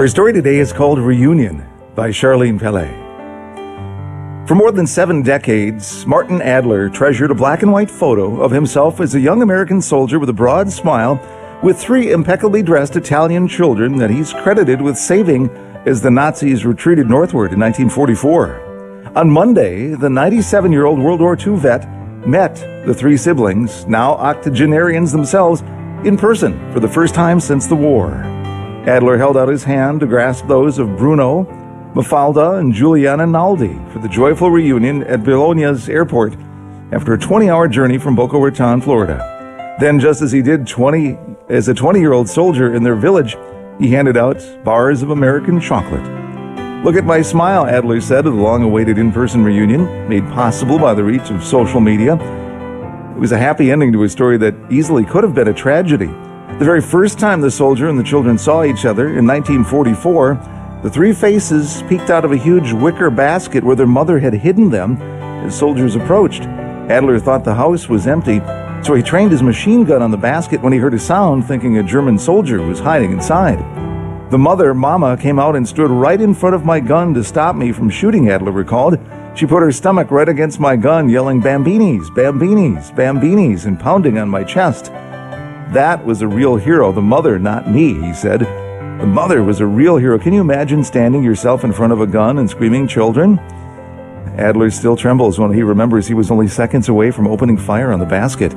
Our story today is called Reunion by Charlene Pele. For more than 7 decades, Martin Adler treasured a black and white photo of himself as a young American soldier with a broad smile with 3 impeccably dressed Italian children that he's credited with saving as the Nazis retreated northward in 1944. On Monday, the 97-year-old World War II vet met the 3 siblings, now octogenarians themselves, in person for the first time since the war. Adler held out his hand to grasp those of Bruno, Mafalda, and Giuliana Naldi for the joyful reunion at Bologna's airport after a 20-hour journey from Boca Raton, Florida. Then, just as he did as a 20-year-old soldier in their village, he handed out bars of American chocolate. "Look at my smile," Adler said of the long-awaited in-person reunion, made possible by the reach of social media. It was a happy ending to a story that easily could have been a tragedy. The very first time the soldier and the children saw each other, in 1944, the 3 faces peeked out of a huge wicker basket where their mother had hidden them as soldiers approached. Adler thought the house was empty, so he trained his machine gun on the basket when he heard a sound, thinking a German soldier was hiding inside. The mother, Mama, came out and stood right in front of my gun to stop me from shooting, Adler recalled. She put her stomach right against my gun, yelling, "Bambinis, Bambinis, Bambinis," and pounding on my chest. That was a real hero, the mother, not me, he said. The mother was a real hero. Can you imagine standing yourself in front of a gun and screaming, "Children"? Adler still trembles when he remembers he was only seconds away from opening fire on the basket.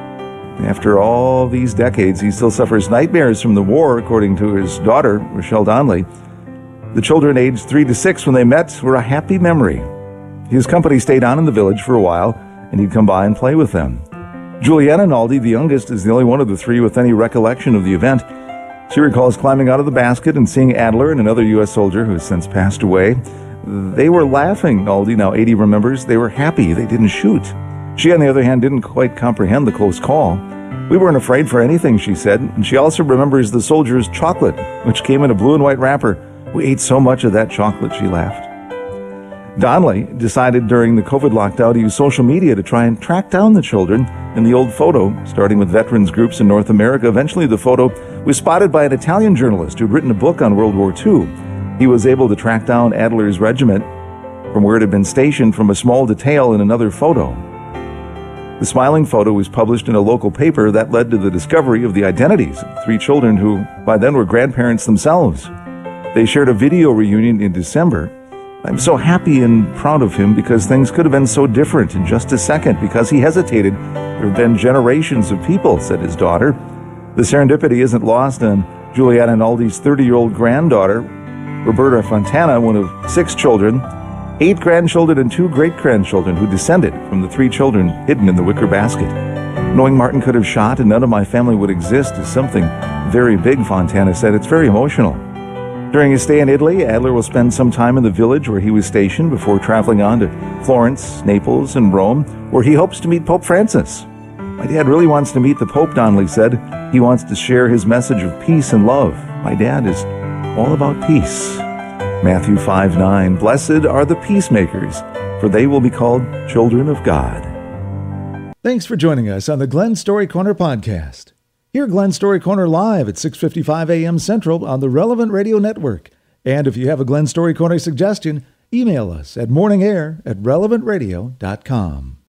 After all these decades, he still suffers nightmares from the war, according to his daughter, Rochelle Donnelly. The children, aged 3 to 6 when they met, were a happy memory. His company stayed on in the village for a while, and he'd come by and play with them. Giuliana Naldi, the youngest, is the only one of the 3 with any recollection of the event. She recalls climbing out of the basket and seeing Adler and another U.S. soldier who has since passed away. They were laughing, Naldi, now 80, remembers. They were happy they didn't shoot. She, on the other hand, didn't quite comprehend the close call. "We weren't afraid for anything," she said, and she also remembers the soldiers' chocolate, which came in a blue and white wrapper. "We ate so much of that chocolate," she laughed. Donnelly decided during the COVID lockdown to use social media to try and track down the children in the old photo, starting with veterans groups in North America. Eventually, the photo was spotted by an Italian journalist who'd written a book on World War II. He was able to track down Adler's regiment from where it had been stationed from a small detail in another photo. The smiling photo was published in a local paper that led to the discovery of the identities of 3 children who, by then, were grandparents themselves. They shared a video reunion in December. "I'm so happy and proud of him because things could have been so different in just a second because he hesitated. There have been generations of people," said his daughter. The serendipity isn't lost on Giuliana Naldi's 30-year-old granddaughter, Roberta Fontana, one of 6 children, 8 grandchildren and 2 great-grandchildren who descended from the 3 children hidden in the wicker basket. "Knowing Martin could have shot and none of my family would exist is something very big," Fontana said. "It's very emotional." During his stay in Italy, Adler will spend some time in the village where he was stationed before traveling on to Florence, Naples, and Rome, where he hopes to meet Pope Francis. "My dad really wants to meet the Pope," Donnelly said. "He wants to share his message of peace and love. My dad is all about peace." Matthew 5:9, "Blessed are the peacemakers, for they will be called children of God." Thanks for joining us on the Glenn Story Corner podcast. Hear Glenn Story Corner live at 6:55 a.m. Central on the Relevant Radio Network. And if you have a Glenn Story Corner suggestion, email us at morningair@relevantradio.com.